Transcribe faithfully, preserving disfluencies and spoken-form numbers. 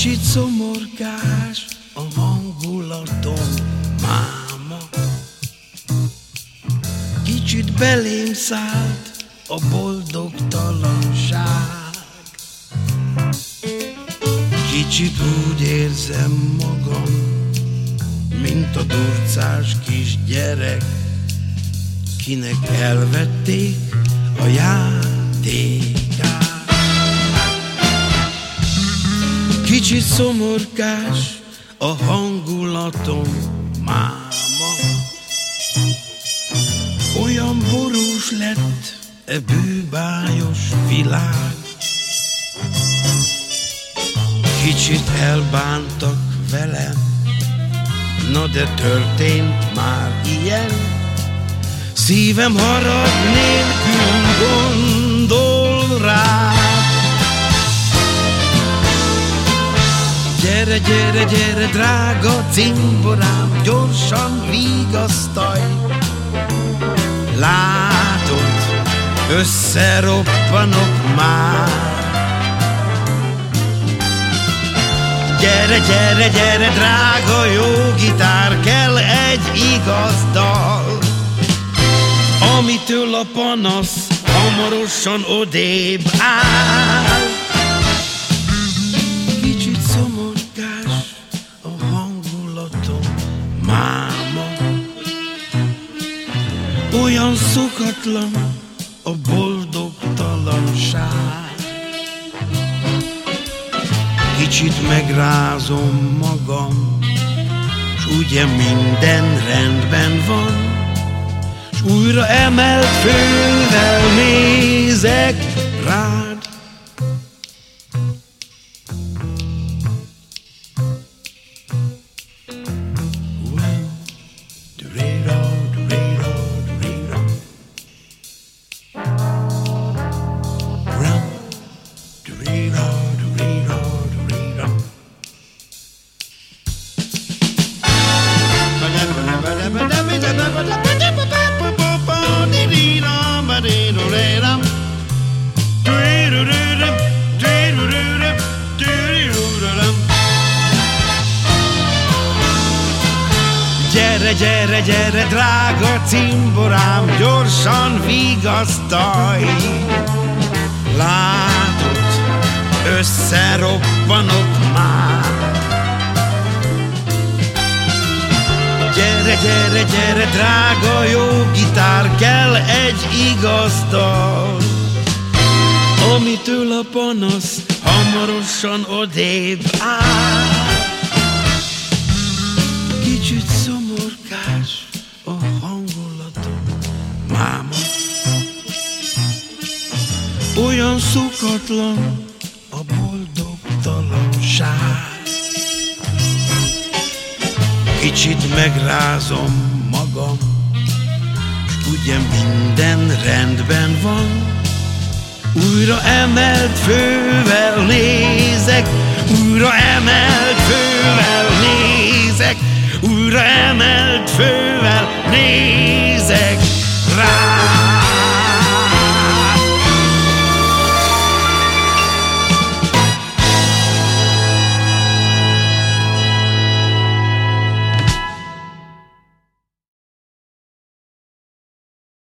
Kicsit szomorkás a hangulatom, máma. Kicsit belém szállt a boldogtalanság. Kicsit úgy érzem magam, mint a durcás kisgyerek, kinek elvették a játékát. Kicsit szomorkás a hangulatom, máma. Olyan borús lett e bűbájos világ. Kicsit elbántak velem, na de történt már ilyen. Szívem harag nélkül gondol rád. Gyere, gyere, gyere, drága cimborám, gyorsan vigasztalj. Látod, összeroppanok már. Gyere, gyere, gyere, drága jó gitár, kell egy igaz dal, amitől a panasz hamarosan odébb áll. Kicsit szomorkás a hangulatom, máma. Olyan szokatlan a boldogtalanság. Kicsit megrázom magam, s ugye minden rendben van, s újra emelt fővel nézek rád. Gyere, gyere, gyere, drága cimborám, gyorsan vigasztalj. Látod, összeroppanok már. Gyere, gyere, gyere, drága jó gitár, kell egy igaz dal, amitől a panasz hamarosan odébb áll. Kicsit szomorkás a hangulatom, máma. Olyan szokatlan a boldogtalanság. Kicsit megrázom magam, s ugye minden rendben van. Újra emelt fővel nézek, újra emelt fővel nézek, újra emelt fővel nézek rá.